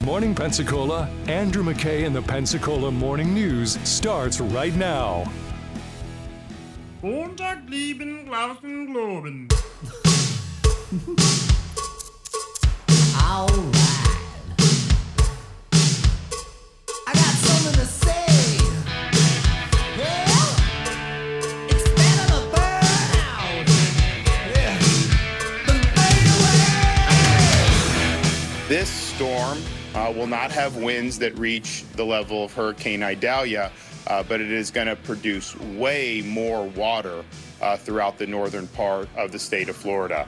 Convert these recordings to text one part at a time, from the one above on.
Morning Pensacola, Andrew McKay and the Pensacola Morning News starts right now. Montag lieben Glauben Globen. All right. I got something to say. Yeah. It's better to burn out. Yeah. Than fade away. This storm will not have winds that reach the level of Hurricane Idalia, but it is going to produce way more water throughout the northern part of the state of Florida.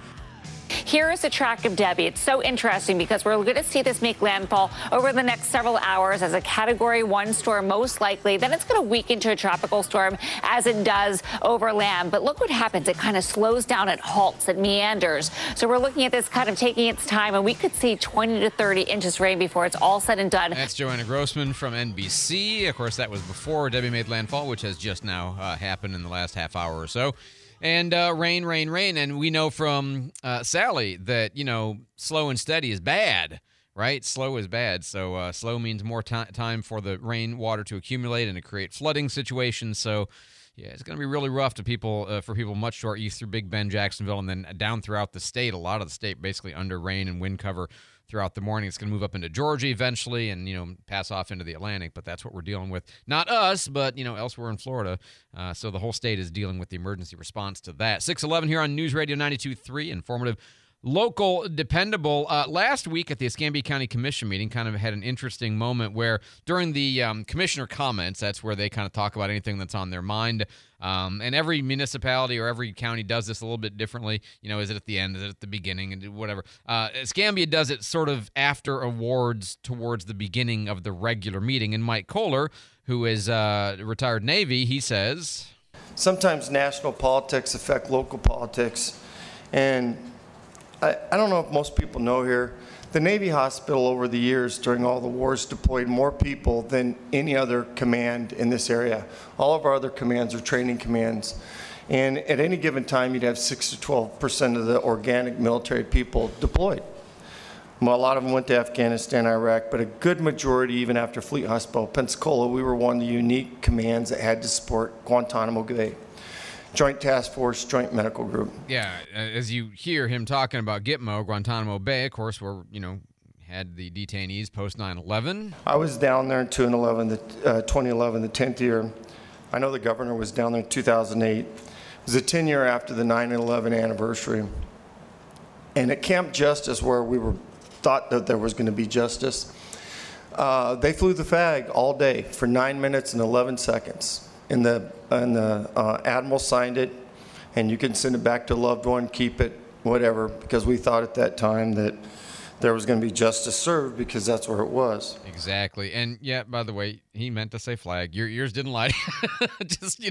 Here is a track of Debbie. It's so interesting because we're going to see this make landfall over the next several hours as a Category 1 storm, most likely. Then it's going to weaken to a tropical storm as it does over land. But look what happens. It kind of slows down, it halts, it meanders. So we're looking at this kind of taking its time, and we could see 20 to 30 inches rain before it's all said and done. That's Joanna Grossman from NBC. Of course, that was before Debbie made landfall, which has just now happened in the last half hour or so. And rain. And we know from Sally that, slow and steady is bad, right? Slow is bad. So slow means more time for the rainwater to accumulate and to create flooding situations. So, yeah, it's going to be really rough to for people much short east through Big Bend, Jacksonville, and then down throughout the state. A lot of the state basically under rain and wind cover throughout the morning. It's going to move up into Georgia eventually and, pass off into the Atlantic, but that's what we're dealing with. Not us, but, elsewhere in Florida. So the whole state is dealing with the emergency response to that. 6:11 here on News Radio 92.3, informative, local, dependable. Last week at the Escambia County Commission meeting kind of had an interesting moment where during the commissioner comments, that's where they kind of talk about anything that's on their mind. And every municipality or every county does this a little bit differently. Is it at the end? Is it at the beginning? And whatever. Escambia does it sort of after awards towards the beginning of the regular meeting. And Mike Kohler, who is retired Navy, he says, sometimes national politics affect local politics. And I don't know if most people know here, the Navy Hospital over the years during all the wars deployed more people than any other command in this area. All of our other commands are training commands. And at any given time, you'd have 6 to 12% of the organic military people deployed. Well, a lot of them went to Afghanistan, Iraq, but a good majority, even after Fleet Hospital, Pensacola, we were one of the unique commands that had to support Guantanamo Bay. Joint Task Force, Joint Medical Group. Yeah, as you hear him talking about Gitmo, Guantanamo Bay, of course, where, had the detainees post 9/11. I was down there in 2011, the 10th year. I know the governor was down there in 2008. It was the 10th year after the 9/11 anniversary. And at Camp Justice, where we thought that there was going to be justice, they flew the flag all day for 9 minutes and 11 seconds. And the Admiral signed it, and you can send it back to a loved one, keep it, whatever, because we thought at that time that there was going to be justice served because that's where it was. Exactly. And, yeah, by the way, he meant to say flag. Your ears didn't lie. Just,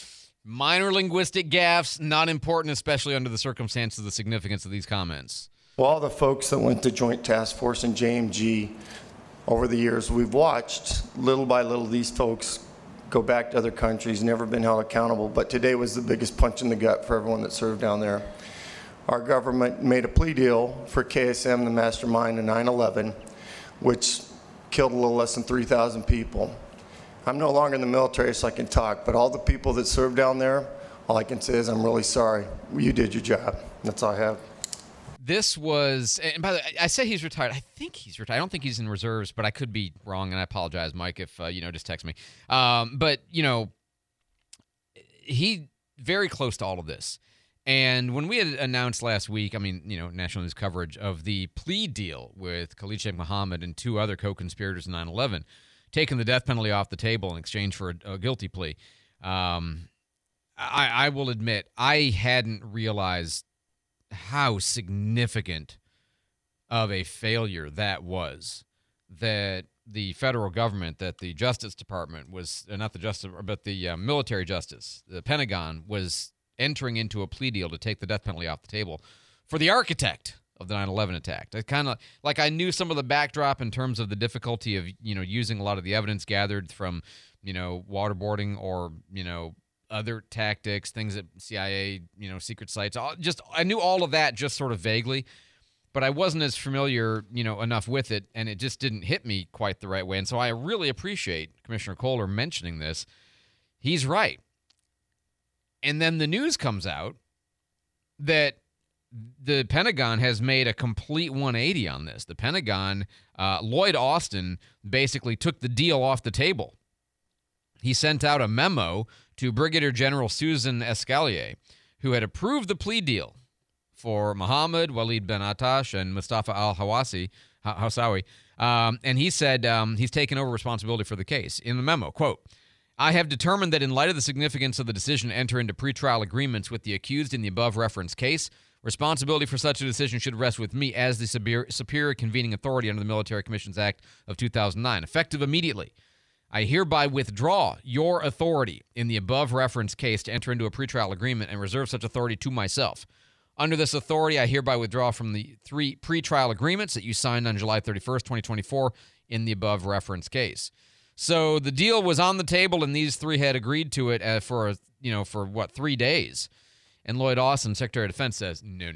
minor linguistic gaffes, not important, especially under the circumstances, the significance of these comments. Well, all the folks that went to Joint Task Force and JMG over the years, we've watched little by little these folks go back to other countries, never been held accountable, but today was the biggest punch in the gut for everyone that served down there. Our government made a plea deal for KSM, the mastermind of 9/11, which killed a little less than 3,000 people. I'm no longer in the military, so I can talk, but all the people that served down there, all I can say is I'm really sorry. You did your job. That's all I have. This was, and by the way, I say he's retired. I think he's retired. I don't think he's in reserves, but I could be wrong, and I apologize, Mike, if, just text me. But, he very close to all of this. And when we had announced last week, national news coverage of the plea deal with Khalid Sheikh Mohammed and two other co-conspirators in 9/11, taking the death penalty off the table in exchange for a guilty plea, I will admit I hadn't realized how significant of a failure that was, that the federal government, that the Justice Department was, not the Justice, but the military justice, the Pentagon, was entering into a plea deal to take the death penalty off the table for the architect of the 9/11 attack. I kind of, like, I knew some of the backdrop in terms of the difficulty of, using a lot of the evidence gathered from, waterboarding or, other tactics, things that CIA, secret sites, I knew all of that just sort of vaguely. but I wasn't as familiar, enough with it, and it just didn't hit me quite the right way. And so I really appreciate Commissioner Kohler mentioning this. He's right. And then the news comes out that the Pentagon has made a complete 180 on this. The Pentagon, Lloyd Austin, basically took the deal off the table. He sent out a memo to Brigadier General Susan Escalier, who had approved the plea deal for Mohammed Walid bin Attash and Mustafa al-Hawsawi. And he said he's taken over responsibility for the case. In the memo, quote, I have determined that in light of the significance of the decision to enter into pretrial agreements with the accused in the above referenced case, responsibility for such a decision should rest with me as the superior convening authority under the Military Commissions Act of 2009. Effective immediately, I hereby withdraw your authority in the above referenced case to enter into a pretrial agreement and reserve such authority to myself. Under this authority, I hereby withdraw from the 3 pretrial agreements that you signed on July 31st, 2024 in the above referenced case. So the deal was on the table, and these 3 had agreed to it for 3 days. And Lloyd Austin, Secretary of Defense, says, no.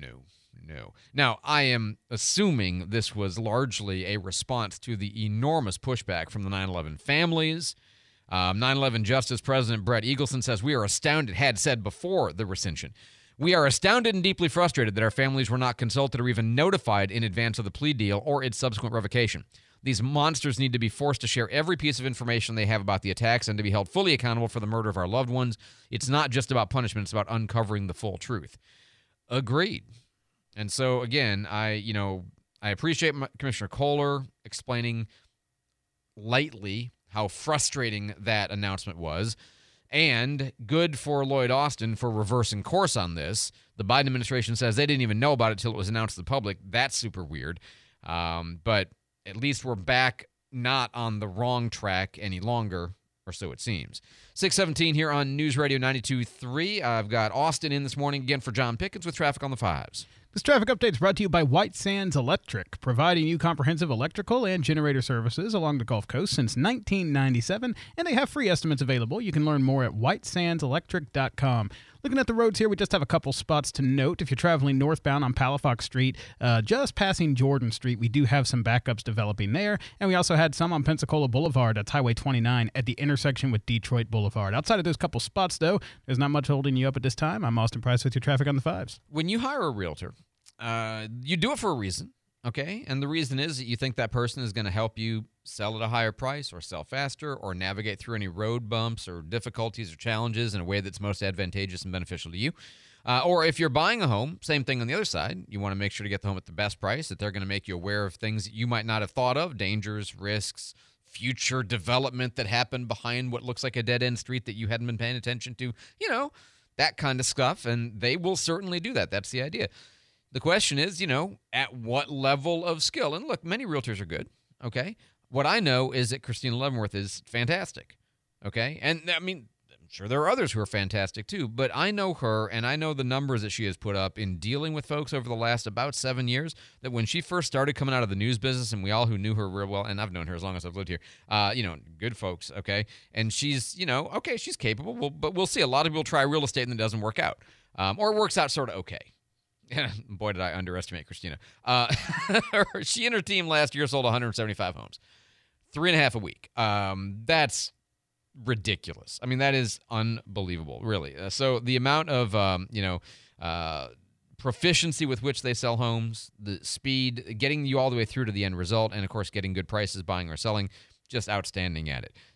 Now, I am assuming this was largely a response to the enormous pushback from the 9/11 families. 9/11 Justice President Brett Eagleson says, we are astounded, had said before the rescission, we are astounded and deeply frustrated that our families were not consulted or even notified in advance of the plea deal or its subsequent revocation. These monsters need to be forced to share every piece of information they have about the attacks and to be held fully accountable for the murder of our loved ones. It's not just about punishment. It's about uncovering the full truth. Agreed. And so, again, I appreciate Commissioner Kohler explaining lightly how frustrating that announcement was, and good for Lloyd Austin for reversing course on this. The Biden administration says they didn't even know about it until it was announced to the public. That's super weird. But at least we're back not on the wrong track any longer, or so it seems. 6:17 here on News Radio 92.3. I've got Austin in this morning again for John Pickens with traffic on the 5s. This traffic update is brought to you by White Sands Electric, providing you comprehensive electrical and generator services along the Gulf Coast since 1997, and they have free estimates available. You can learn more at whitesandselectric.com. Looking at the roads here, we just have a couple spots to note. If you're traveling northbound on Palafox Street, just passing Jordan Street, we do have some backups developing there, and we also had some on Pensacola Boulevard at Highway 29 at the intersection with Detroit Boulevard. Outside of those couple spots, though, there's not much holding you up at this time. I'm Austin Price with your traffic on the 5s. When you hire a realtor, you do it for a reason, okay? And the reason is that you think that person is going to help you sell at a higher price or sell faster or navigate through any road bumps or difficulties or challenges in a way that's most advantageous and beneficial to you. Or if you're buying a home, same thing on the other side. You want to make sure to get the home at the best price, that they're going to make you aware of things that you might not have thought of, dangers, risks, future development that happened behind what looks like a dead-end street that you hadn't been paying attention to, that kind of stuff, and they will certainly do that. That's the idea. The question is, at what level of skill? And look, many realtors are good, okay? What I know is that Christina Leavenworth is fantastic, okay? And, I mean, I'm sure there are others who are fantastic too, but I know her, and I know the numbers that she has put up in dealing with folks over the last about 7 years, that when she first started coming out of the news business, and we all who knew her real well, and I've known her as long as I've lived here, good folks, okay? And she's, okay, she's capable, but we'll see. A lot of people try real estate and it doesn't work out, or it works out sort of okay. Boy, did I underestimate Christina. She and her team last year sold 175 homes. 3.5 a week. That's ridiculous. I mean, that is unbelievable, really. So the amount of, proficiency with which they sell homes, the speed, getting you all the way through to the end result, and, of course, getting good prices, buying or selling, just outstanding at it.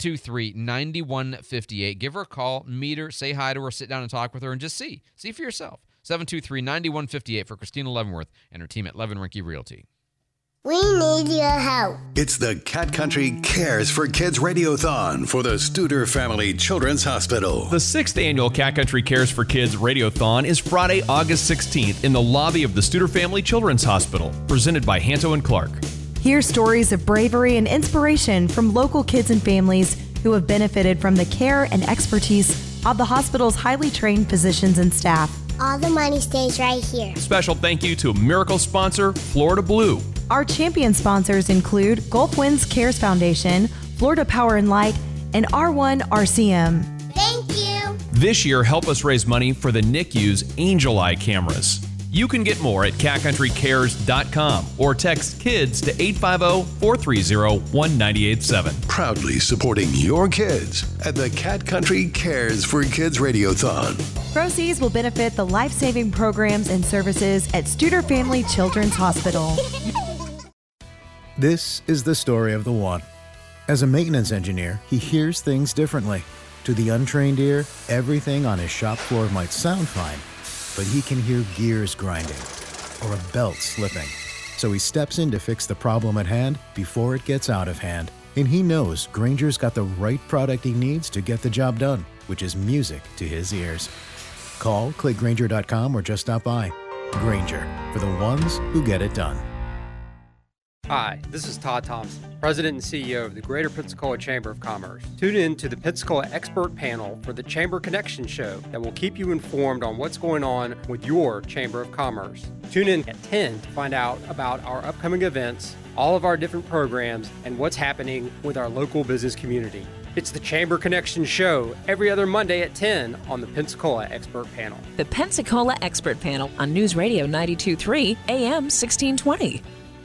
723-9158. Give her a call, meet her, say hi to her, sit down and talk with her, and just see. See for yourself. 723-9158 for Christina Leavenworth and her team at Levin Rinke Realty. We need your help. It's the Cat Country Cares for Kids Radiothon for the Studer Family Children's Hospital. The 6th annual Cat Country Cares for Kids Radiothon is Friday, August 16th in the lobby of the Studer Family Children's Hospital, presented by Hanto and Clark. Hear stories of bravery and inspiration from local kids and families who have benefited from the care and expertise of the hospital's highly trained physicians and staff. All the money stays right here. Special thank you to Miracle sponsor Florida Blue. Our champion sponsors include Gulf Winds Cares Foundation, Florida Power and Light, and R1 RCM. Thank you. This year, help us raise money for the NICU's Angel Eye cameras. You can get more at catcountrycares.com or text KIDS to 850-430-1987. Proudly supporting your kids at the Cat Country Cares for Kids Radiothon. Proceeds will benefit the life-saving programs and services at Studer Family Children's Hospital. This is the story of the one. As a maintenance engineer, he hears things differently. To the untrained ear, everything on his shop floor might sound fine, but he can hear gears grinding or a belt slipping. So he steps in to fix the problem at hand before it gets out of hand. And he knows Grainger's got the right product he needs to get the job done, which is music to his ears. Call, click Grainger.com, or just stop by. Grainger, for the ones who get it done. Hi, this is Todd Thompson, President and CEO of the Greater Pensacola Chamber of Commerce. Tune in to the Pensacola Expert Panel for the Chamber Connection Show that will keep you informed on what's going on with your Chamber of Commerce. Tune in at 10 to find out about our upcoming events, all of our different programs, and what's happening with our local business community. It's the Chamber Connection Show every other Monday at 10 on the Pensacola Expert Panel. The Pensacola Expert Panel on News Radio 92.3 AM 1620.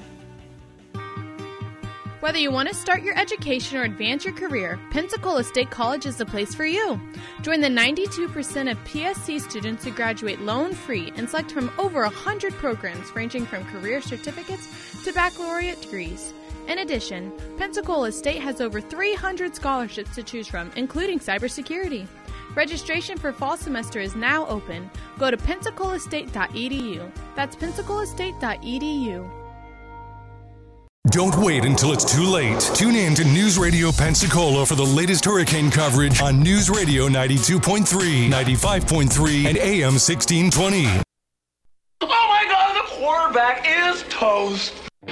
Whether you want to start your education or advance your career, Pensacola State College is the place for you. Join the 92% of PSC students who graduate loan-free and select from over 100 programs ranging from career certificates to baccalaureate degrees. In addition, Pensacola State has over 300 scholarships to choose from, including cybersecurity. Registration for fall semester is now open. Go to pensacolaState.edu. That's pensacolaState.edu. Don't wait until it's too late. Tune in to News Radio Pensacola for the latest hurricane coverage on News Radio 92.3, 95.3, and AM 1620. Oh my God, the quarterback is toast.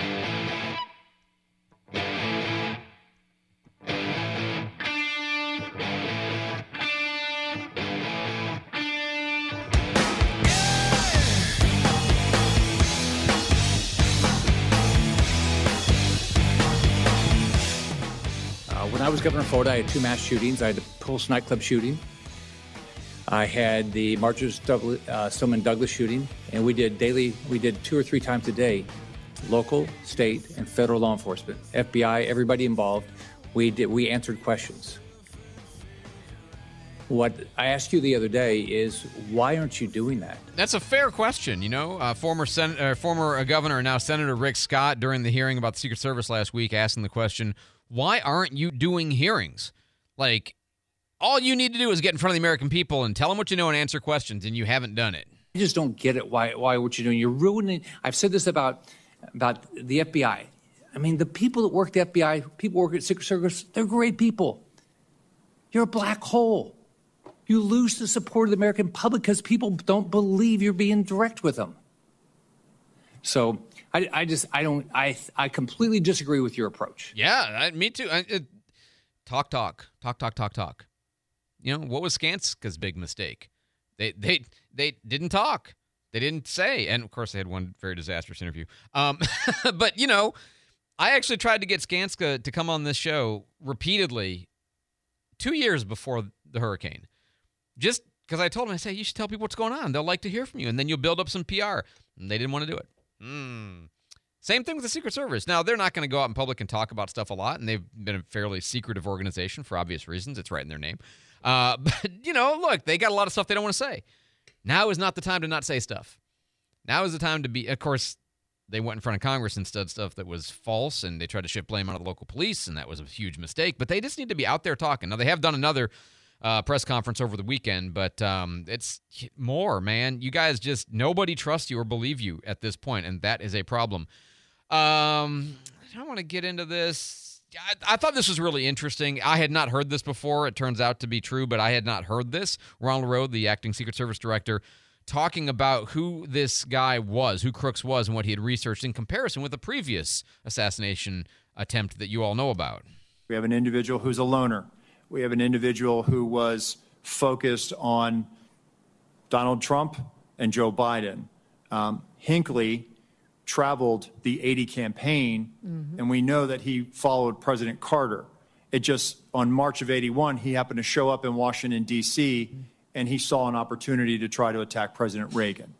When I was governor of Florida, I had 2 mass shootings. I had the Pulse nightclub shooting. I had the Marjorie Stoneman Douglas shooting, and we did 2 or 3 times a day, local, state, and federal law enforcement, FBI, everybody involved. We answered questions. What I asked you the other day is, why aren't you doing that? That's a fair question. You know, former governor and now Senator Rick Scott, during the hearing about the Secret Service last week, asking the question, why aren't you doing hearings? Like, all you need to do is get in front of the American people and tell them what you know and answer questions, and you haven't done it. I just don't get it. Why what you're doing? You're ruining. I've said this about the FBI. I mean, the people that work at the FBI, people who work at Secret Service, they're great people. You're a black hole. You lose the support of the American public because people don't believe you're being direct with them. So I completely disagree with your approach. Yeah, me too. Talk. You know, what was Skanska's big mistake? They didn't talk. They didn't say. And, of course, they had one very disastrous interview. But, you know, I actually tried to get Skanska to come on this show repeatedly 2 years before the hurricane. Just because I told him, I said, you should tell people what's going on. They'll like to hear from you, and then you'll build up some PR. And they didn't want to do it. Same thing with the Secret Service. Now, they're not going to go out in public and talk about stuff a lot, and they've been a fairly secretive organization for obvious reasons. It's right in their name. But, you know, look, they got a lot of stuff they don't want to say. Now is not the time to not say stuff. Now is the time to be, of course, they went in front of Congress and said stuff that was false, and they tried to shift blame on the local police, and that was a huge mistake. But they just need to be out there talking. Now, they have done another press conference over the weekend, but it's more, man. You guys just, nobody trusts you or believe you at this point, and that is a problem. I don't want to get into this. I thought this was really interesting. I had not heard this before. It turns out to be true, but I had not heard this. Ronald Rode, the acting Secret Service director, talking about who this guy was, who Crooks was, and what he had researched in comparison with a previous assassination attempt that you all know about. We have an individual who's a loner. We have an individual who was focused on Donald Trump and Joe Biden. Hinckley traveled the 80 campaign, and we know that he followed President Carter. It just, on March of 81, he happened to show up in Washington, D.C., and he saw an opportunity to try to attack President Reagan.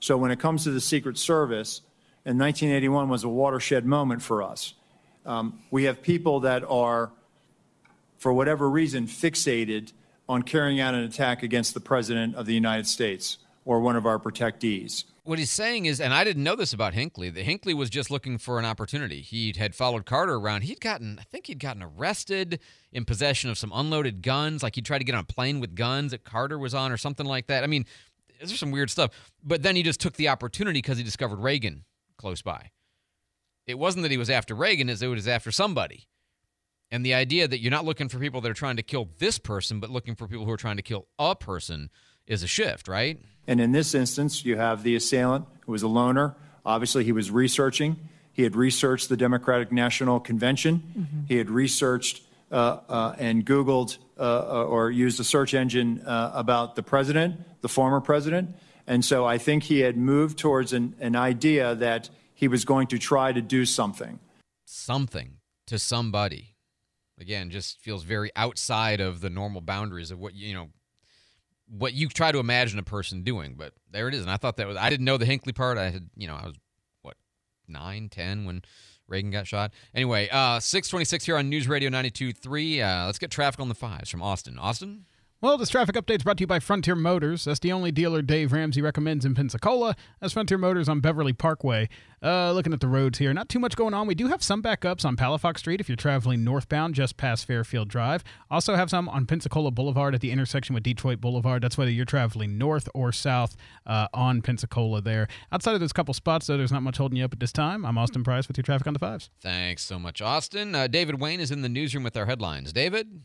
So when it comes to the Secret Service, and 1981 was a watershed moment for us. We have people that are, for whatever reason, fixated on carrying out an attack against the President of the United States or one of our protectees. What he's saying is, and I didn't know this about Hinckley, that Hinckley was just looking for an opportunity. He had followed Carter around. I think he'd gotten arrested in possession of some unloaded guns, like he tried to get on a plane with guns that Carter was on or something like that. I mean, there's some weird stuff. But then he just took the opportunity because he discovered Reagan close by. It wasn't that he was after Reagan, it was after somebody. And the idea that you're not looking for people that are trying to kill this person, but looking for people who are trying to kill a person is a shift, right? And in this instance, you have the assailant who was a loner. Obviously, he was researching. He had researched the Democratic National Convention. Mm-hmm. He had researched and Googled or used a search engine about the president, the former president. And so I think he had moved towards an idea that he was going to try to do something. Something to somebody. Again, just feels very outside of the normal boundaries of what you try to imagine a person doing. But there it is. And I thought I didn't know the Hinckley part. I was 9, 10 when Reagan got shot. Anyway, 6:26 here on News Radio 92.3. Let's get traffic on the 5s from Austin. Austin? Well, this traffic update is brought to you by Frontier Motors. That's the only dealer Dave Ramsey recommends in Pensacola. That's Frontier Motors on Beverly Parkway. Looking at the roads here, not too much going on. We do have some backups on Palafox Street if you're traveling northbound just past Fairfield Drive. Also have some on Pensacola Boulevard at the intersection with Detroit Boulevard. That's whether you're traveling north or south on Pensacola there. Outside of those couple spots, though, there's not much holding you up at this time. I'm Austin Price with your traffic on the 5s. Thanks so much, Austin. David Wayne is in the newsroom with our headlines. David?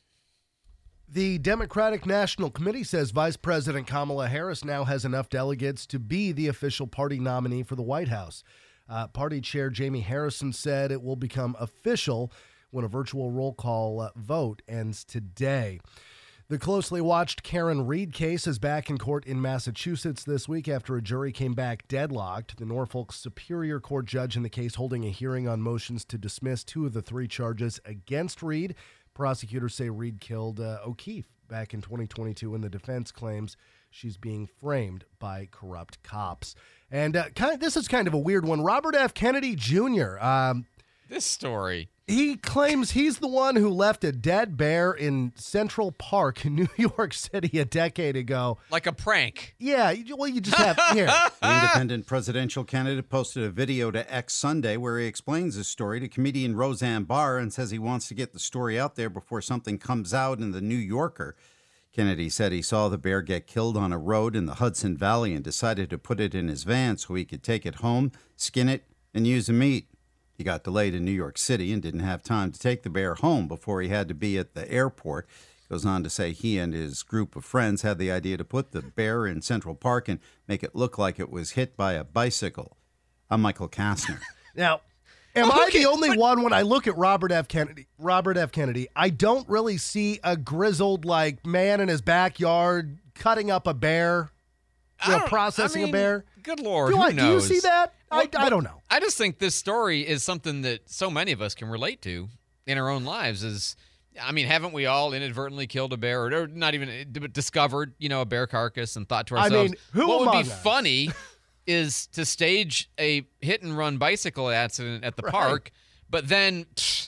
The Democratic National Committee says Vice President Kamala Harris now has enough delegates to be the official party nominee for the White House. Party Chair Jamie Harrison said it will become official when a virtual roll call vote ends today. The closely watched Karen Reed case is back in court in Massachusetts this week after a jury came back deadlocked. The Norfolk Superior Court judge in the case holding a hearing on motions to dismiss 2 of the 3 charges against Reed. Prosecutors say Reed killed O'Keefe back in 2022, and the defense claims she's being framed by corrupt cops. And this is kind of a weird one. Robert F. Kennedy Jr. This story. He claims he's the one who left a dead bear in Central Park in New York City a decade ago. Like a prank. Yeah, well, you just have here. The independent presidential candidate posted a video to X Sunday where he explains his story to comedian Roseanne Barr and says he wants to get the story out there before something comes out in the New Yorker. Kennedy said he saw the bear get killed on a road in the Hudson Valley and decided to put it in his van so he could take it home, skin it, and use the meat. He got delayed in New York City and didn't have time to take the bear home before he had to be at the airport. Goes on to say he and his group of friends had the idea to put the bear in Central Park and make it look like it was hit by a bicycle. I'm Michael Kastner. Now, am I the only one when I look at Robert F. Kennedy, I don't really see a grizzled man in his backyard cutting up a bear, processing a bear. Good Lord, who knows? Do you see that? I don't know. I just think this story is something that so many of us can relate to in our own lives. Haven't we all inadvertently killed a bear or not even discovered, a bear carcass and thought to ourselves, what would be funny is to stage a hit-and-run bicycle accident at the park, but then,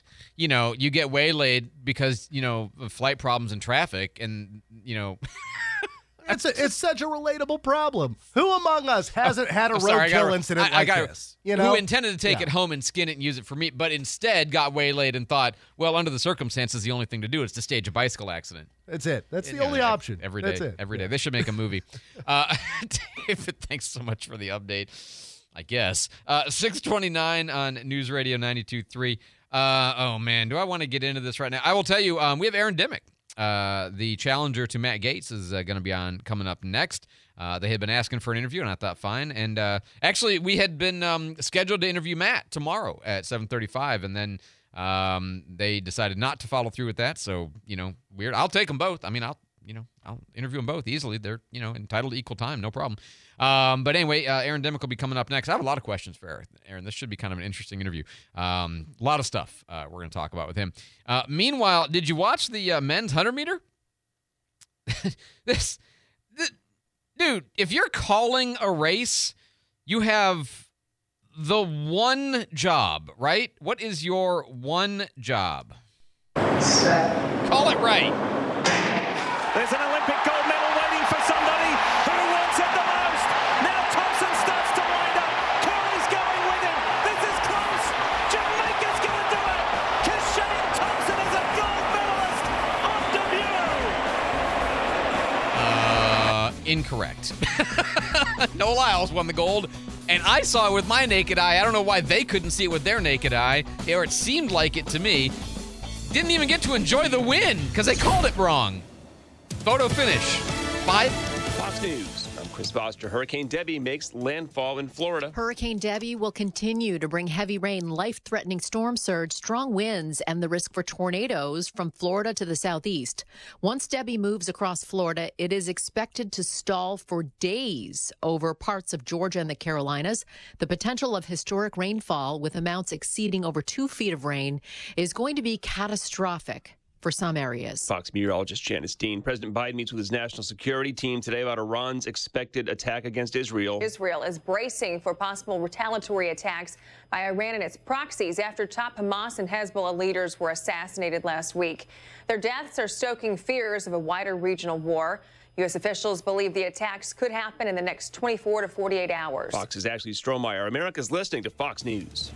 you get waylaid because, of flight problems and traffic and, It's such a relatable problem. Who among us hasn't had a roadkill incident like this? Who intended to take it home and skin it and use it for meat, but instead got waylaid and thought, well, under the circumstances, the only thing to do is to stage a bicycle accident. That's it. That's the only option. Every day. That's it. Every day. They should make a movie. David, thanks so much for the update, I guess. 6:29 on News Radio 92.3. Oh, man, do I want to get into this right now? I will tell you, we have Aaron Dimmick. The challenger to Matt Gaetz is going to be on coming up next. They had been asking for an interview, and I thought, fine. And actually, we had been scheduled to interview Matt tomorrow at 7:35, and then they decided not to follow through with that. So, weird. I'll take them both. I'll interview them both easily. They're, entitled to equal time, no problem. But anyway, Aaron Dimmick will be coming up next. I have a lot of questions for Aaron. This should be kind of an interesting interview. A lot of stuff we're going to talk about with him. Meanwhile, did you watch the men's 100 meter? Dude, if you're calling a race You have the one job, right? What is your one job? Call it right. There's an Olympic gold medal waiting for somebody who wants it the most. Now Thompson starts to wind up. Curry's going with him. This is close. Jamaica's going to do it. Kishane Thompson is a gold medalist on debut. Incorrect. Noah Lyles won the gold, and I saw it with my naked eye. I don't know why they couldn't see it with their naked eye, or it seemed like it to me. Didn't even get to enjoy the win because they called it wrong. Photo finish. 5. Fox News. I'm Chris Foster. Hurricane Debbie makes landfall in Florida. Hurricane Debbie will continue to bring heavy rain, life-threatening storm surge, strong winds, and the risk for tornadoes from Florida to the southeast. Once Debbie moves across Florida, it is expected to stall for days over parts of Georgia and the Carolinas. The potential of historic rainfall, with amounts exceeding over 2 feet of rain, is going to be catastrophic for some areas. Fox meteorologist Janice Dean. President Biden meets with his national security team today about Iran's expected attack against Israel. Israel is bracing for possible retaliatory attacks by Iran and its proxies after top Hamas and Hezbollah leaders were assassinated last week. Their deaths are stoking fears of a wider regional war. U.S. officials believe the attacks could happen in the next 24 to 48 hours. Fox's Ashley Strohmeyer. America's listening to Fox News.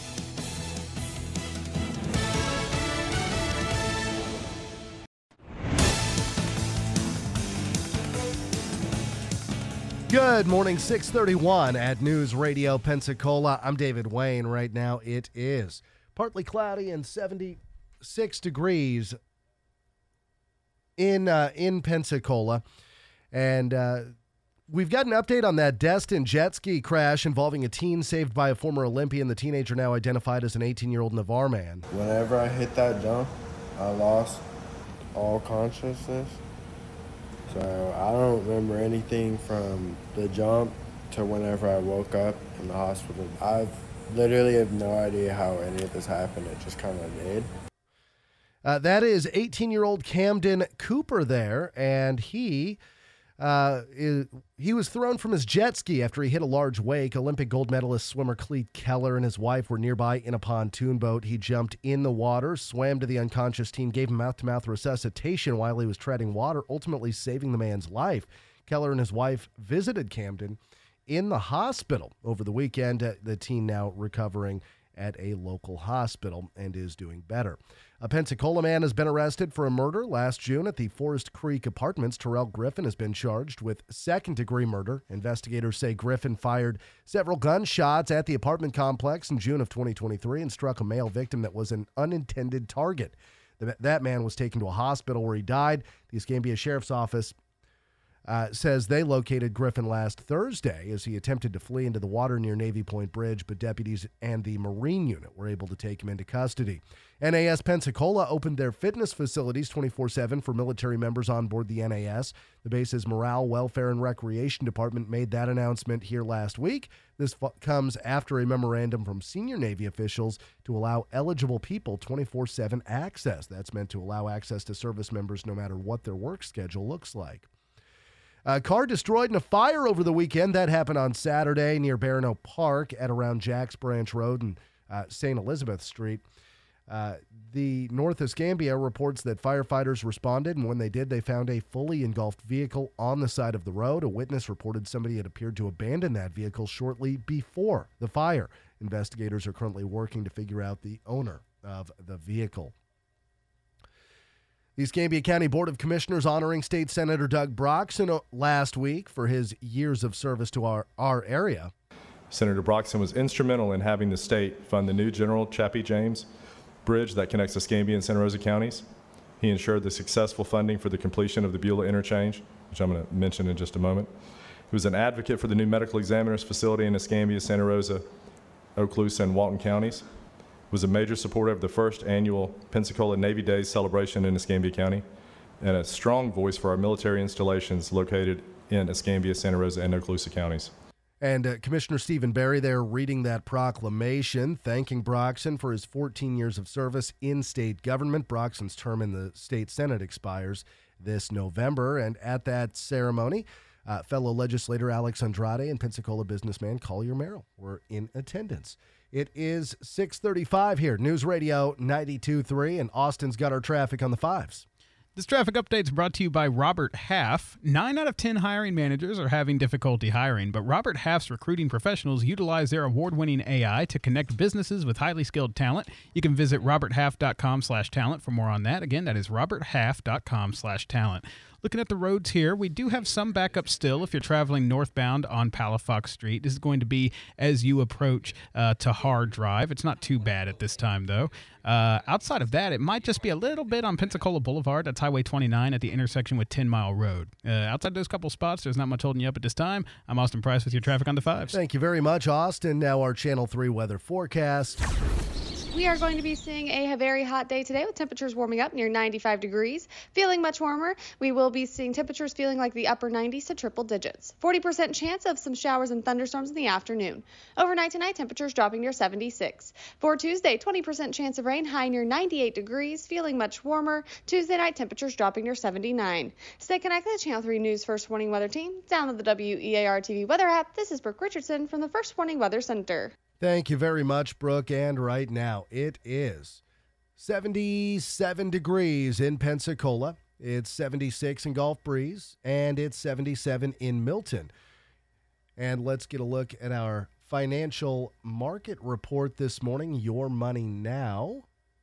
Good morning, 6:31 at News Radio Pensacola. I'm David Wayne. Right now it is partly cloudy and 76 degrees in Pensacola. And we've got an update on that Destin jet ski crash involving a teen saved by a former Olympian. The teenager now identified as an 18-year-old Navarre man. Whenever I hit that jump, I lost all consciousness. So I don't remember anything from the jump to whenever I woke up in the hospital. I literally have no idea how any of this happened. It just kind of did. That is 18-year-old Camden Cooper there, and he was thrown from his jet ski after he hit a large wake. Olympic gold medalist swimmer Cleet Keller and his wife were nearby in a pontoon boat. He jumped in the water, swam to the unconscious teen, gave him mouth-to-mouth resuscitation while he was treading water, ultimately saving the man's life. Keller and his wife visited Camden in the hospital over the weekend. The teen now recovering at a local hospital and is doing better. A Pensacola man has been arrested for a murder last June at the Forest Creek Apartments. Terrell Griffin has been charged with second-degree murder. Investigators say Griffin fired several gunshots at the apartment complex in June of 2023 and struck a male victim that was an unintended target. That man was taken to a hospital where he died. The Escambia Sheriff's Office says they located Griffin last Thursday as he attempted to flee into the water near Navy Point Bridge, but deputies and the Marine unit were able to take him into custody. NAS Pensacola opened their fitness facilities 24/7 for military members on board the NAS. The base's Morale, Welfare, and Recreation Department made that announcement here last week. This comes after a memorandum from senior Navy officials to allow eligible people 24/7 access. That's meant to allow access to service members no matter what their work schedule looks like. A car destroyed in a fire over the weekend. That happened on Saturday near Barano Park at around Jacks Branch Road and St. Elizabeth Street. The North Escambia reports that firefighters responded, and when they did, they found a fully engulfed vehicle on the side of the road. A witness reported somebody had appeared to abandon that vehicle shortly before the fire. Investigators are currently working to figure out the owner of the vehicle. The Escambia County Board of Commissioners honoring State Senator Doug Broxson last week for his years of service to our area. Senator Broxson was instrumental in having the state fund the new General Chappie James Bridge that connects Escambia and Santa Rosa counties. He ensured the successful funding for the completion of the Beulah Interchange, which I'm going to mention in just a moment. He was an advocate for the new medical examiner's facility in Escambia, Santa Rosa, Okaloosa, and Walton counties. Was a major supporter of the first annual Pensacola Navy Days celebration in Escambia County, and a strong voice for our military installations located in Escambia, Santa Rosa, and Okaloosa counties. And Commissioner Stephen Barry there reading that proclamation, thanking Broxson for his 14 years of service in state government. Broxson's term in the state Senate expires this November, and at that ceremony, Fellow legislator Alex Andrade and Pensacola businessman Collier Merrill were in attendance. It is 6:35 here, News Radio 92.3, and Austin's got our traffic on the 5s. This traffic update is brought to you by Robert Half. 9 out of 10 hiring managers are having difficulty hiring, but Robert Half's recruiting professionals utilize their award-winning AI to connect businesses with highly skilled talent. You can visit roberthalf.com/talent for more on that. Again, that is roberthalf.com/talent. Looking at the roads here, we do have some backup still if you're traveling northbound on Palafox Street. This is going to be as you approach Tahar Drive. It's not too bad at this time, though. Outside of that, it might just be a little bit on Pensacola Boulevard. That's Highway 29 at the intersection with 10 Mile Road. Outside those couple spots, there's not much holding you up at this time. I'm Austin Price with your traffic on the 5s. Thank you very much, Austin. Now our Channel 3 weather forecast. We are going to be seeing a very hot day today with temperatures warming up near 95 degrees. Feeling much warmer, we will be seeing temperatures feeling like the upper 90s to triple digits. 40% chance of some showers and thunderstorms in the afternoon. Overnight tonight, temperatures dropping near 76. For Tuesday, 20% chance of rain, high near 98 degrees. Feeling much warmer. Tuesday night, temperatures dropping near 79. Stay connected to Channel 3 News First Warning Weather Team. Download the WEAR TV weather app. This is Brooke Richardson from the First Warning Weather Center. Thank you very much, Brooke. And right now, it is 77 degrees in Pensacola. It's 76 in Gulf Breeze, and it's 77 in Milton. And let's get a look at our financial market report this morning. Your Money Now.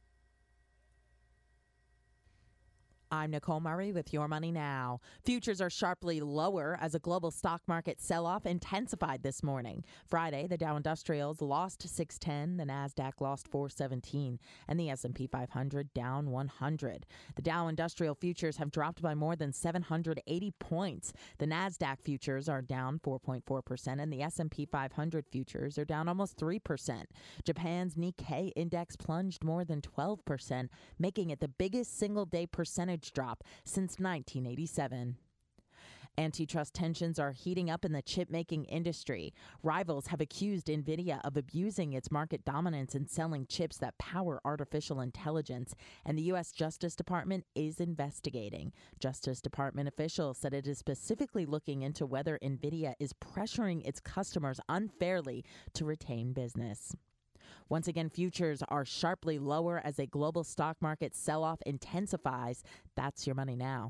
I'm Nicole Murray with Your Money Now. Futures are sharply lower as a global stock market sell-off intensified this morning. Friday, the Dow Industrials lost 610, the Nasdaq lost 417, and the S&P 500 down 100. The Dow Industrial futures have dropped by more than 780 points. The Nasdaq futures are down 4.4%, and the S&P 500 futures are down almost 3%. Japan's Nikkei index plunged more than 12%, making it the biggest single-day percentage drop since 1987. Antitrust tensions are heating up in the chip-making industry. Rivals have accused NVIDIA of abusing its market dominance in selling chips that power artificial intelligence, and the U.S. Justice Department is investigating. Justice Department officials said it is specifically looking into whether NVIDIA is pressuring its customers unfairly to retain business. Once again, futures are sharply lower as a global stock market sell-off intensifies. That's Your Money Now.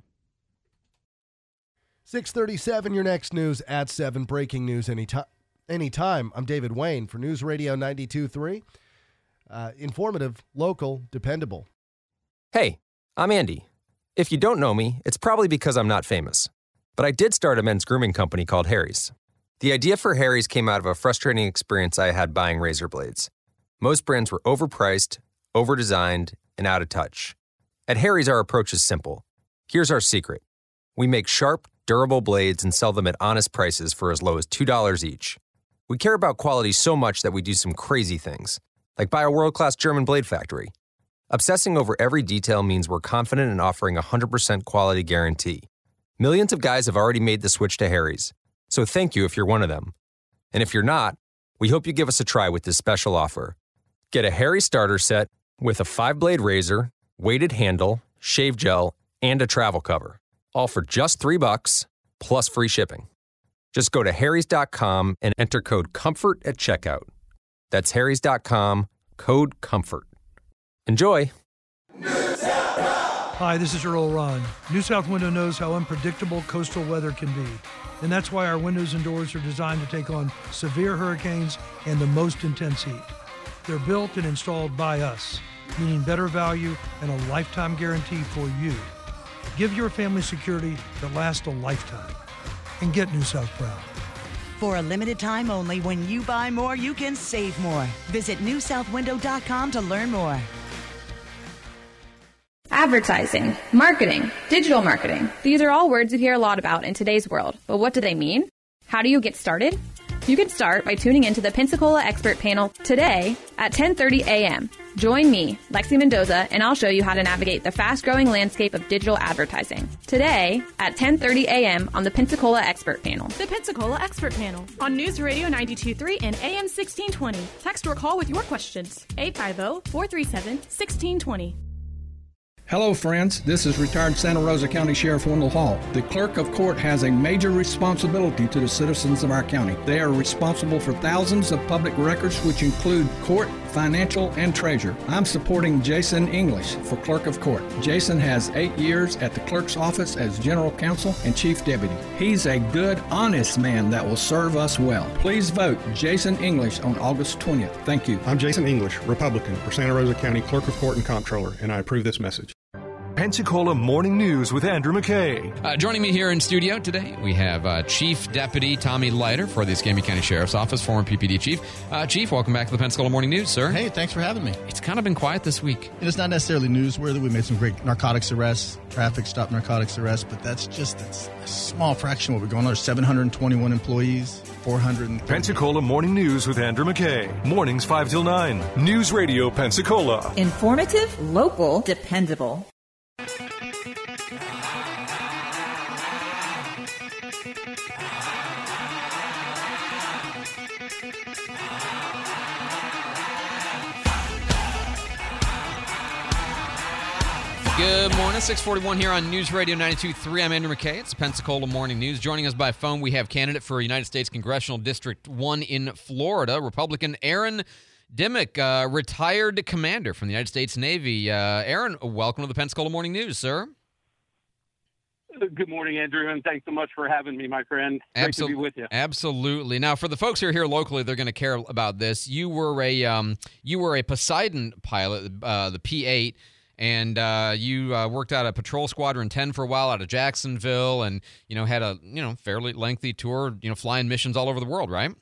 6:37, your next news at 7. Breaking news anytime. I'm David Wayne for News Radio 92.3. Informative, local, dependable. Hey, I'm Andy. If you don't know me, it's probably because I'm not famous. But I did start a men's grooming company called Harry's. The idea for Harry's came out of a frustrating experience I had buying razor blades. Most brands were overpriced, overdesigned, and out of touch. At Harry's, our approach is simple. Here's our secret. We make sharp, durable blades and sell them at honest prices for as low as $2 each. We care about quality so much that we do some crazy things, like buy a world-class German blade factory. Obsessing over every detail means we're confident in offering a 100% quality guarantee. Millions of guys have already made the switch to Harry's, so thank you if you're one of them. And if you're not, we hope you give us a try with this special offer. Get a Harry's starter set with a 5-blade razor, weighted handle, shave gel, and a travel cover. All for just $3 plus free shipping. Just go to harrys.com and enter code COMFORT at checkout. That's harrys.com, code COMFORT. Enjoy. Hi, this is Earl Ron. New South Window knows how unpredictable coastal weather can be, and that's why our windows and doors are designed to take on severe hurricanes and the most intense heat. They're built and installed by us, meaning better value and a lifetime guarantee for you. Give your family security that lasts a lifetime. And get New South proud. For a limited time only, when you buy more, you can save more. Visit newsouthwindow.com to learn more. Advertising, marketing, digital marketing. These are all words you hear a lot about in today's world. But what do they mean? How do you get started? You can start by tuning into the Pensacola Expert Panel today at 10:30 a.m. Join me, Lexi Mendoza, and I'll show you how to navigate the fast-growing landscape of digital advertising. Today at 10:30 a.m. on the Pensacola Expert Panel. The Pensacola Expert Panel on News Radio 92.3 and AM 1620. Text or call with your questions. 850-437-1620. Hello, friends. This is retired Santa Rosa County Sheriff Wendell Hall. The clerk of court has a major responsibility to the citizens of our county. They are responsible for thousands of public records, which include court, financial, and treasure. I'm supporting Jason English for clerk of court. Jason has 8 years at the clerk's office as general counsel and chief deputy. He's a good, honest man that will serve us well. Please vote Jason English on August 20th. Thank you. I'm Jason English, Republican for Santa Rosa County Clerk of Court and Comptroller, and I approve this message. Pensacola Morning News with Andrew McKay. Joining me here in studio today, we have Chief Deputy Tommy Leiter for the Escambia County Sheriff's Office, former PPD Chief. Chief, welcome back to the Pensacola Morning News, sir. Hey, thanks for having me. It's kind of been quiet this week. And it's not necessarily newsworthy. We made some great narcotics arrests, traffic stop narcotics arrests, but that's a small fraction of what we're going on. There's 721 employees, 400. Pensacola Morning News with Andrew McKay. Mornings 5 till 9. News Radio Pensacola. Informative, local, dependable. Good morning, 641 here on News Radio 92.3. I'm Andrew McKay. It's Pensacola Morning News. Joining us by phone, we have candidate for United States Congressional District 1 in Florida, Republican Aaron Dimmick, retired commander from the United States Navy. Aaron, welcome to the Pensacola Morning News, sir. Good morning, Andrew, and thanks so much for having me, my friend. Great to be with you. Absolutely. Now, for the folks who are here locally, they're going to care about this. You were a Poseidon pilot, the P-8. And you worked out of Patrol Squadron 10 for a while out of Jacksonville, and had a fairly lengthy tour, flying missions all over the world, right?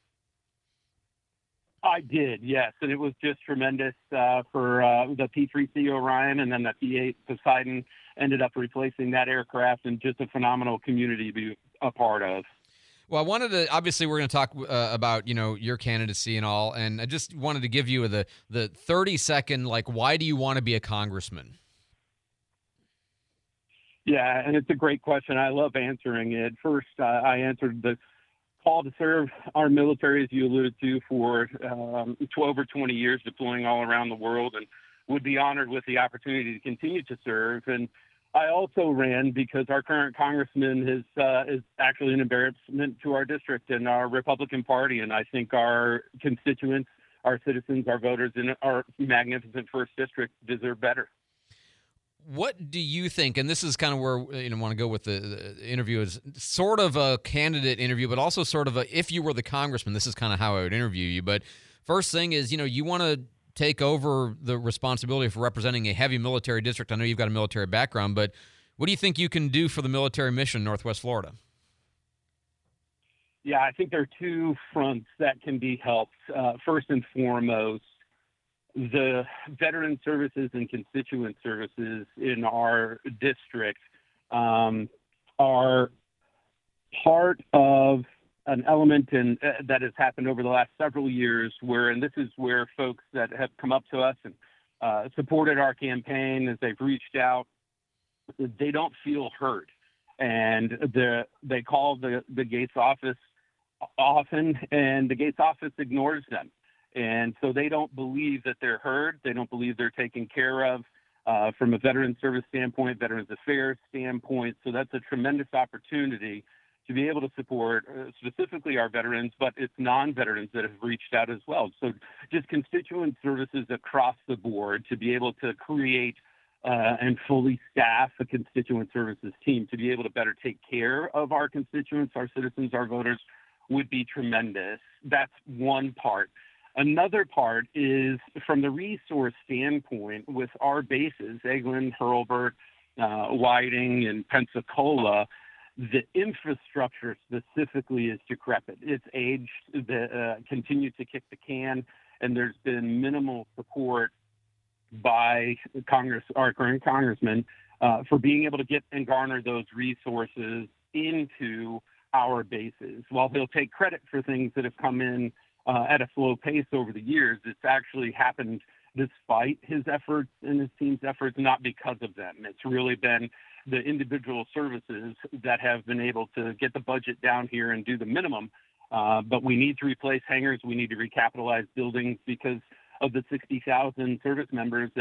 I did, yes, and it was just tremendous for the P-3C Orion, and then the P-8 Poseidon ended up replacing that aircraft, and just a phenomenal community to be a part of. Well, I wanted to, obviously we're going to talk about, your candidacy and all, and I just wanted to give you the 30-second, why do you want to be a congressman? Yeah, and it's a great question. I love answering it. First, I answered the call to serve our military, as you alluded to, for over 20 years, deploying all around the world, and would be honored with the opportunity to continue to serve. And I also ran because our current congressman is actually an embarrassment to our district and our Republican Party, and I think our constituents, our citizens, our voters in our magnificent first district deserve better. What do you think, and this is kind of where I want to go with the interview, is sort of a candidate interview, but also sort of if you were the congressman, this is kind of how I would interview you. But first thing is, you want to take over the responsibility for representing a heavy military district. I know you've got a military background, but what do you think you can do for the military mission in Northwest Florida? Yeah, I think there are two fronts that can be helped. First and foremost, the veteran services and constituent services in our district are part of an element that has happened over the last several years and this is where folks that have come up to us and supported our campaign as they've reached out, they don't feel heard. And they call the Gates office often, and the Gates office ignores them. And so they don't believe that they're heard. They don't believe they're taken care of from a veteran service standpoint, Veterans Affairs standpoint. So that's a tremendous opportunity to be able to support specifically our veterans, but it's non-veterans that have reached out as well. So just constituent services across the board to be able to create and fully staff a constituent services team to be able to better take care of our constituents, our citizens, our voters would be tremendous. That's one part. Another part is from the resource standpoint with our bases, Eglin, Hurlburt, Whiting, and Pensacola, the infrastructure specifically is decrepit. It's aged, continues to kick the can, and there's been minimal support by our current congressman, for being able to get and garner those resources into our bases. While he'll take credit for things that have come in at a slow pace over the years, it's actually happened despite his efforts and his team's efforts, not because of them. It's really been the individual services that have been able to get the budget down here and do the minimum. But we need to replace hangars. We need to recapitalize buildings because of the 60,000 service members that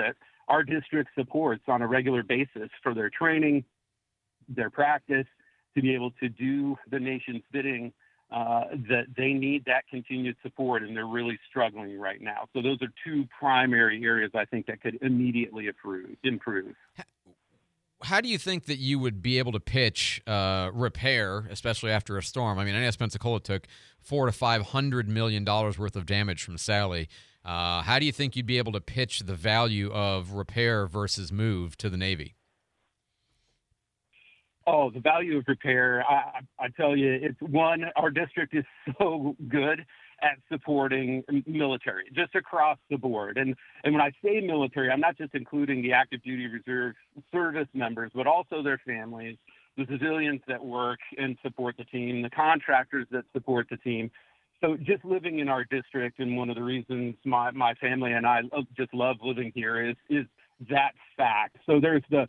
our district supports on a regular basis for their training, their practice, to be able to do the nation's bidding, that they need that continued support, and they're really struggling right now. So those are two primary areas I think that could immediately improve. How do you think that you would be able to pitch repair, especially after a storm? I mean, I know Pensacola took $400 to $500 million worth of damage from Sally. How do you think you'd be able to pitch the value of repair versus move to the Navy? Oh, the value of repair, I tell you, it's one, our district is so good at supporting military, just across the board. And when I say military, I'm not just including the active duty reserve service members, but also their families, the civilians that work and support the team, the contractors that support the team. So just living in our district, and one of the reasons my family and I just love living here is that fact. So there's the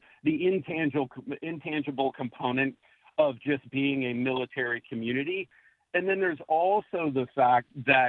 intangible component of just being a military community. And then there's also the fact that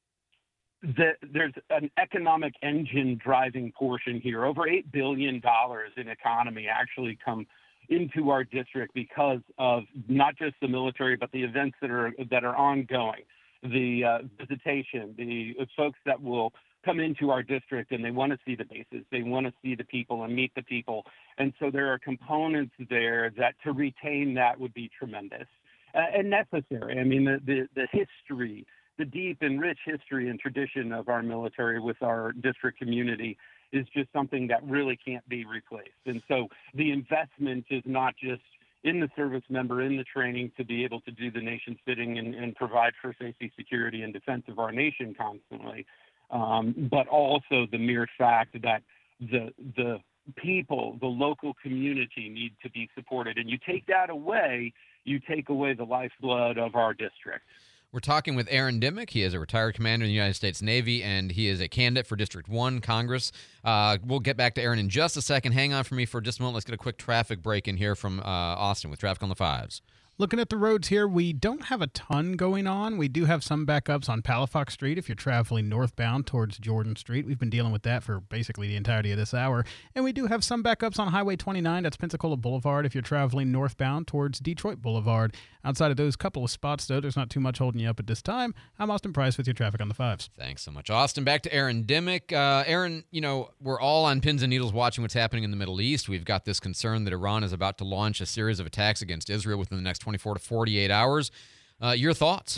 there's an economic engine driving portion here. Over $8 billion in economy actually come into our district because of not just the military, but the events that are ongoing, the visitation, the folks that will come into our district and they want to see the bases, they want to see the people and meet the people. And so there are components there that to retain that would be tremendous and necessary. I mean, the history, the deep and rich history and tradition of our military with our district community is just something that really can't be replaced. And so the investment is not just in the service member, in the training to be able to do the nation's bidding and provide for safety, security, and defense of our nation constantly, but also the mere fact that the people, the local community need to be supported. And you take that away, you take away the lifeblood of our district. We're talking with Aaron Dimmick. He is a retired commander in the United States Navy, and he is a candidate for District 1 Congress. We'll get back to Aaron in just a second. Hang on for me for just a moment. Let's get a quick traffic break in here from Austin with Traffic on the Fives. Looking at the roads here, we don't have a ton going on. We do have some backups on Palafox Street if you're traveling northbound towards Jordan Street. We've been dealing with that for basically the entirety of this hour. And we do have some backups on Highway 29. That's Pensacola Boulevard if you're traveling northbound towards Detroit Boulevard. Outside of those couple of spots, though, there's not too much holding you up at this time. I'm Austin Price with your Traffic on the Fives. Thanks so much, Austin. Back to Aaron Dimmick. Aaron, we're all on pins and needles watching what's happening in the Middle East. We've got this concern that Iran is about to launch a series of attacks against Israel within the next 24 to 48 hours. Your thoughts?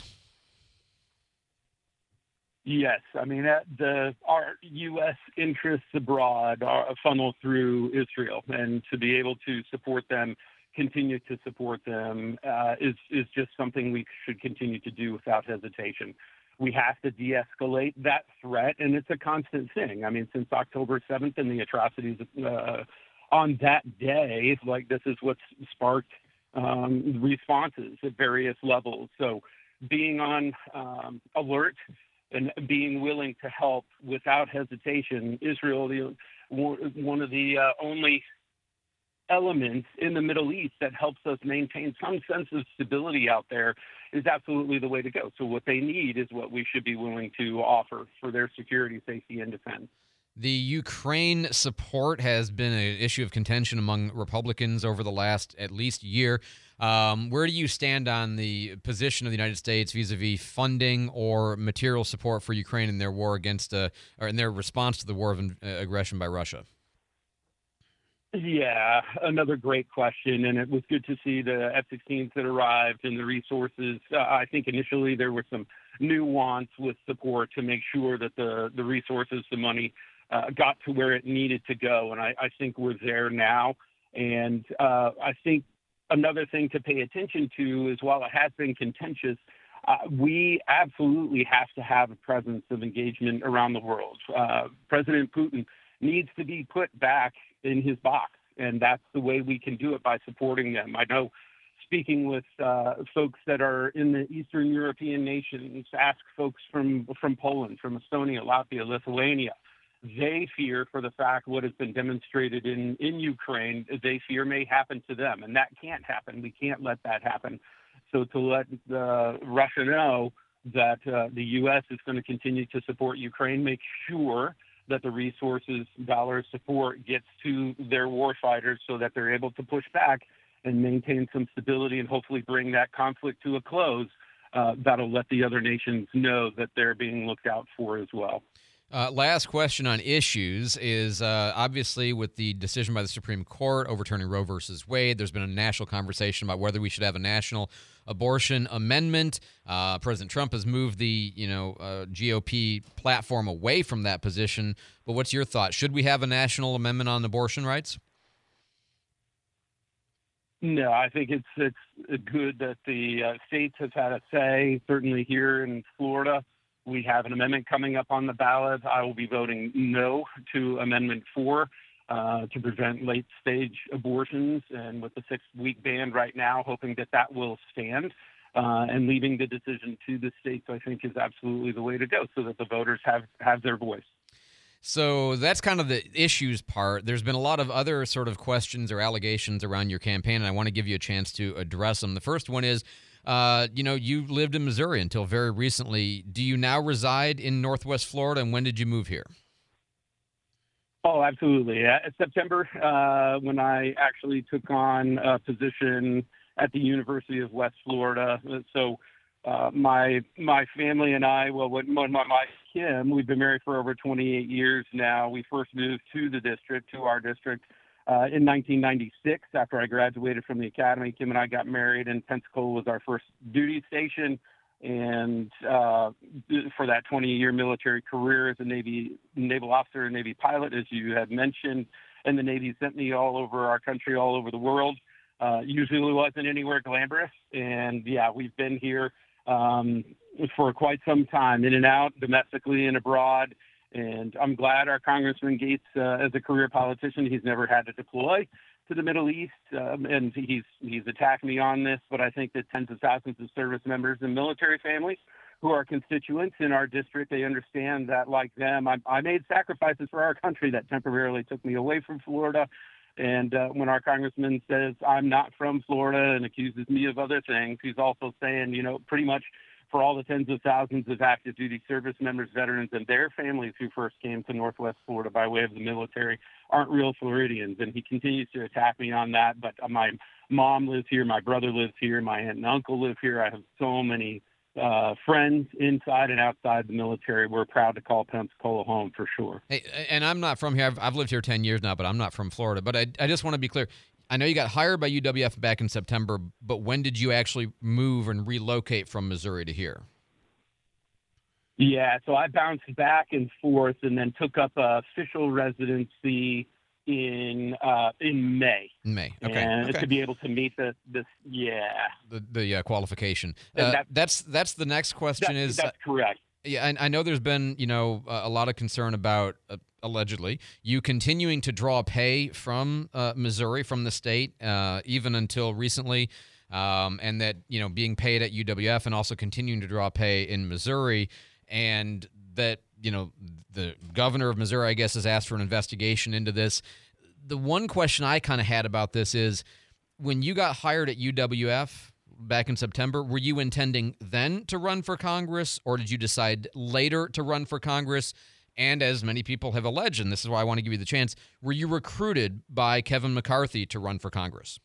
Yes. I mean, our U.S. interests abroad are funnel through Israel, and to be able to support them, continue to support them, is just something we should continue to do without hesitation. We have to de-escalate that threat, and it's a constant thing. I mean, since October 7th and the atrocities on that day, this is what's sparked responses at various levels. So being on alert and being willing to help without hesitation. Israel, one of the only elements in the Middle East that helps us maintain some sense of stability out there, is absolutely the way to go. So what they need is what we should be willing to offer for their security, safety, and defense. The Ukraine support has been an issue of contention among Republicans over the last at least year. Where do you stand on the position of the United States vis-a-vis funding or material support for Ukraine in their war against, or in their response to the war of aggression by Russia? Yeah, another great question, and it was good to see the F-16s that arrived and the resources. I think initially there was some nuance with support to make sure that the resources, the money, got to where it needed to go, and I think we're there now. And I think another thing to pay attention to is, while it has been contentious, we absolutely have to have a presence of engagement around the world. President Putin needs to be put back in his box, and that's the way we can do it, by supporting them. I know, speaking with folks that are in the Eastern European nations, ask folks from Poland, from Estonia, Latvia, Lithuania, they fear for the fact what has been demonstrated in Ukraine, they fear may happen to them, and that can't happen. We can't let that happen. So to let Russia know that the U.S. is going to continue to support Ukraine, make sure that the resources, dollar support gets to their war fighters so that they're able to push back and maintain some stability and hopefully bring that conflict to a close. That'll let the other nations know that they're being looked out for as well. Last question on issues is obviously with the decision by the Supreme Court overturning Roe versus Wade, there's been a national conversation about whether we should have a national abortion amendment. President Trump has moved the GOP platform away from that position. But what's your thought? Should we have a national amendment on abortion rights? No, I think it's good that the states have had a say. Certainly here in Florida, we have an amendment coming up on the ballot. I will be voting no to Amendment 4 to prevent late-stage abortions, and with the 6-week ban right now, hoping that will stand. And leaving the decision to the states, I think, is absolutely the way to go so that the voters have their voice. So that's kind of the issues part. There's been a lot of other sort of questions or allegations around your campaign, and I want to give you a chance to address them. The first one is, you lived in Missouri until very recently. Do you now reside in Northwest Florida, and when did you move here? Oh, absolutely. September, when I actually took on a position at the University of West Florida. So my family and I, my Kim, we've been married for over 28 years now. We first moved to our district, in 1996 after I graduated from the academy. Kim and I got married, and Pensacola was our first duty station. And for that 20-year military career as a naval officer and Navy pilot, as you had mentioned, and the Navy sent me all over our country, all over the world. Usually wasn't anywhere glamorous. And, yeah, we've been here for quite some time, in and out, domestically and abroad. And I'm glad our Congressman Gates, as a career politician, he's never had to deploy to the Middle East, and he's attacked me on this. But I think that tens of thousands of service members and military families who are constituents in our district, they understand that, like them, I made sacrifices for our country that temporarily took me away from Florida. And when our congressman says I'm not from Florida and accuses me of other things, he's also saying, pretty much for all the tens of thousands of active duty service members, veterans, and their families who first came to Northwest Florida by way of the military aren't real Floridians. And he continues to attack me on that. But my mom lives here. My brother lives here. My aunt and uncle live here. I have so many friends inside and outside the military. We're proud to call Pensacola home for sure. Hey, and I'm not from here. I've lived here 10 years now, but I'm not from Florida. But I just want to be clear. I know you got hired by UWF back in September, but when did you actually move and relocate from Missouri to here? Yeah, so I bounced back and forth and then took up a official residency in May. Okay. And okay. to be able to meet the qualification. And that's the next question. That's correct. Yeah, and I know there's been a lot of concern about allegedly you continuing to draw pay from Missouri, from the state, even until recently, and that being paid at UWF and also continuing to draw pay in Missouri, and that the governor of Missouri, I guess, has asked for an investigation into this. The one question I kind of had about this is, when you got hired at UWF back in September, were you intending then to run for Congress, or did you decide later to run for Congress? And as many people have alleged, and this is why I want to give you the chance, were you recruited by Kevin McCarthy to run for Congress?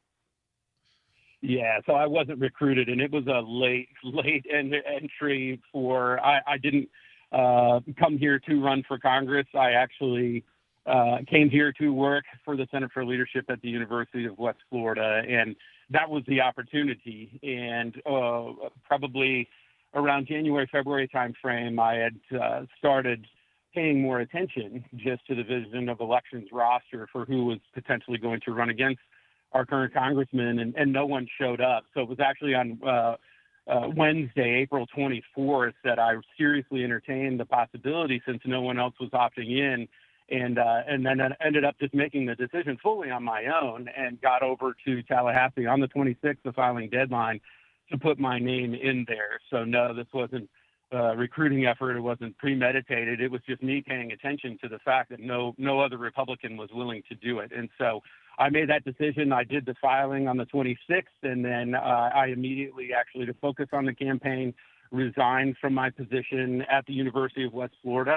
Yeah, so I wasn't recruited, and it was a late entry for. I didn't come here to run for Congress. I actually came here to work for the Center for Leadership at the University of West Florida, and that was the opportunity. And probably around January, February timeframe, I had started paying more attention just to the Division of Elections roster for who was potentially going to run against our current congressman, and no one showed up. So it was actually on Wednesday, April 24th, that I seriously entertained the possibility, since no one else was opting in, and then I ended up just making the decision fully on my own and got over to Tallahassee on the 26th, the filing deadline, to put my name in there. So no, this wasn't a recruiting effort. It wasn't premeditated. It was just me paying attention to the fact that no other Republican was willing to do it. And so I made that decision. I did the filing on the 26th, and then I immediately, actually, to focus on the campaign, resigned from my position at the University of West Florida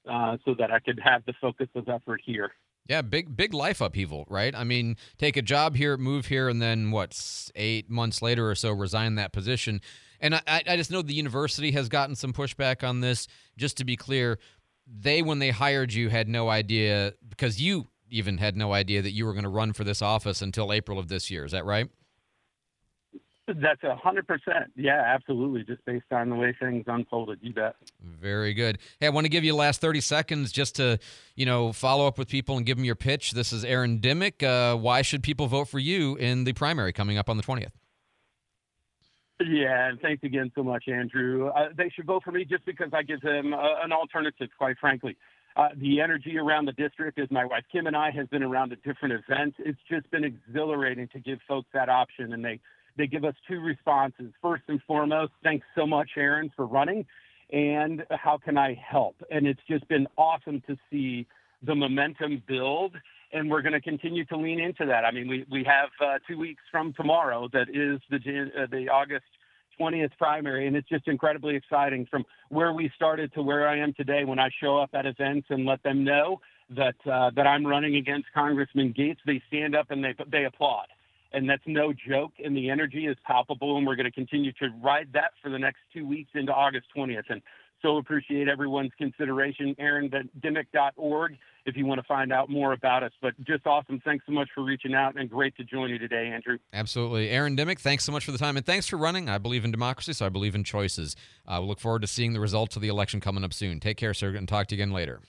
so that I could have the focus of effort here. Yeah, big life upheaval, right? I mean, take a job here, move here, and then 8 months later or so, resign that position. And I just know the university has gotten some pushback on this. Just to be clear, when they hired you, had no idea, because you even had no idea that you were going to run for this office until April of this year. Is that right? That's 100%. Yeah, absolutely. Just based on the way things unfolded. You bet. Very good. Hey, I want to give you the last 30 seconds just to, follow up with people and give them your pitch. This is Aaron Dimmick. Why should people vote for you in the primary coming up on the 20th? Yeah, and thanks again so much, Andrew. They should vote for me just because I give them an alternative, quite frankly. The energy around the district, as my wife Kim and I has been around at different events, it's just been exhilarating to give folks that option, and they give us two responses. First and foremost, thanks so much, Aaron, for running, and how can I help? And it's just been awesome to see the momentum build, and we're going to continue to lean into that. I mean, we have 2 weeks from tomorrow that is the August 20th primary, and it's just incredibly exciting from where we started to where I am today when I show up at events and let them know that I'm running against Congressman Gates. They stand up and they applaud. And that's no joke, and the energy is palpable, and we're going to continue to ride that for the next 2 weeks into August 20th. And so appreciate everyone's consideration. AaronDimmick.org if you want to find out more about us. But just awesome. Thanks so much for reaching out, and great to join you today, Andrew. Absolutely. Aaron Dimmick, thanks so much for the time, and thanks for running. I believe in democracy, so I believe in choices. We'll look forward to seeing the results of the election coming up soon. Take care, sir, and talk to you again later.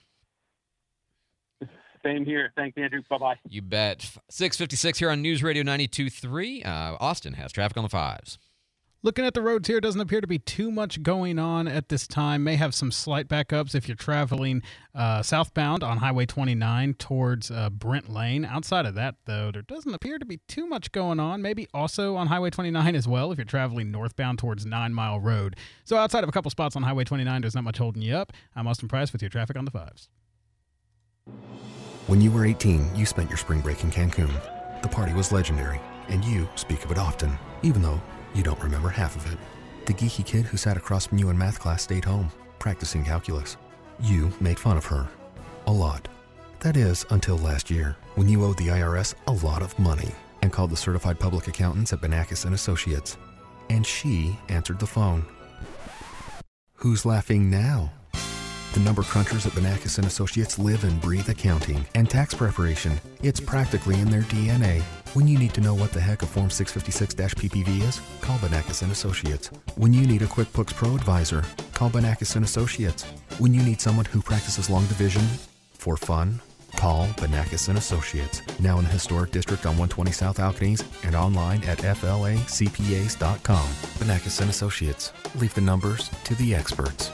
Same here. Thanks, Andrew. Bye-bye. You bet. 6:56 here on News Radio 92.3. Austin has traffic on the 5s. Looking at the roads here, doesn't appear to be too much going on at this time. May have some slight backups if you're traveling southbound on Highway 29 towards Brent Lane. Outside of that, though, there doesn't appear to be too much going on. Maybe also on Highway 29 as well if you're traveling northbound towards 9 Mile Road. So outside of a couple spots on Highway 29, there's not much holding you up. I'm Austin Price with your traffic on the 5s. When you were 18, you spent your spring break in Cancun. The party was legendary, and you speak of it often, even though you don't remember half of it. The geeky kid who sat across from you in math class stayed home, practicing calculus. You made fun of her. A lot. That is, until last year, when you owed the IRS a lot of money and called the certified public accountants at Banakis & Associates. And she answered the phone. Who's laughing now? The number crunchers at Banakis & Associates live and breathe accounting and tax preparation. It's practically in their DNA. When you need to know what the heck a Form 656-PPV is, call Banakis & Associates. When you need a QuickBooks Pro advisor, call Banakis & Associates. When you need someone who practices long division for fun, call Banakis & Associates. Now in the historic district on 120 South Alcanese and online at flacpas.com. Banakis & Associates. Leave the numbers to the experts.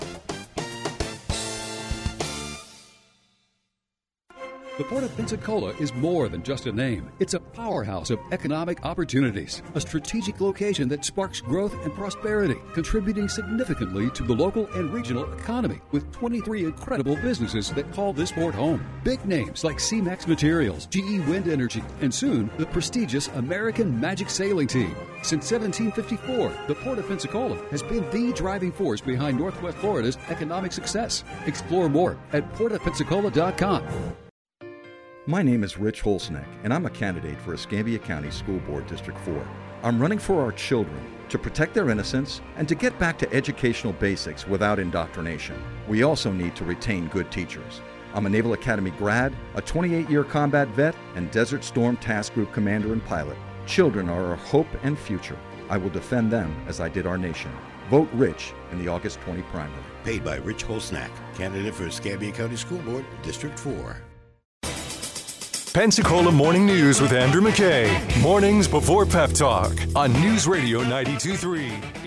The Port of Pensacola is more than just a name. It's a powerhouse of economic opportunities, a strategic location that sparks growth and prosperity, contributing significantly to the local and regional economy, with 23 incredible businesses that call this port home. Big names like C-Max Materials, GE Wind Energy, and soon the prestigious American Magic Sailing Team. Since 1754, the Port of Pensacola has been the driving force behind Northwest Florida's economic success. Explore more at portofpensacola.com. My name is Rich Holsnack, and I'm a candidate for Escambia County School Board District 4. I'm running for our children to protect their innocence and to get back to educational basics without indoctrination. We also need to retain good teachers. I'm a Naval Academy grad, a 28-year combat vet, and Desert Storm Task Group commander and pilot. Children are our hope and future. I will defend them as I did our nation. Vote Rich in the August 20 primary. Paid by Rich Holsnack, candidate for Escambia County School Board, District 4. Pensacola Morning News with Andrew McKay. Mornings before Pep Talk on News Radio 92.3.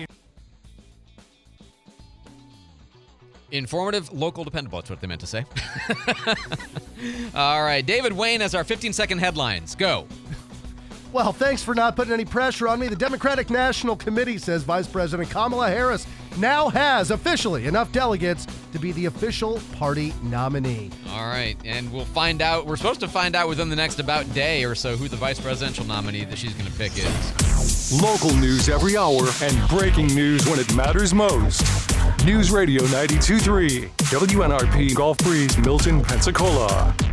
Informative, local, dependable. That's what they meant to say. All right. David Wayne has our 15-second headlines. Go. Well, thanks for not putting any pressure on me. The Democratic National Committee says Vice President Kamala Harris now has officially enough delegates to be the official party nominee. All right, and we'll find out. We're supposed to find out within the next about day or so who the vice presidential nominee that she's going to pick is. Local news every hour and breaking news when it matters most. News Radio 92.3, WNRP Gulf Breeze, Milton, Pensacola.